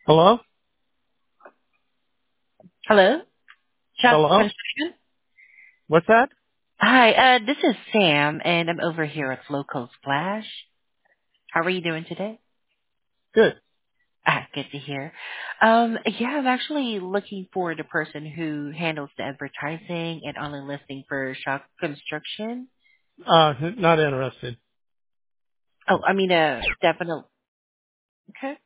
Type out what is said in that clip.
Hello? Hello? Chuck Hello? Construction? What's that? Hi, this is Sam, and I'm over here at Local Splash. How are you doing today? Good. Good to hear. Yeah, I'm actually looking for the person who handles the advertising and online listing for Shock Construction. Not interested. Oh, I mean, definitely. Okay.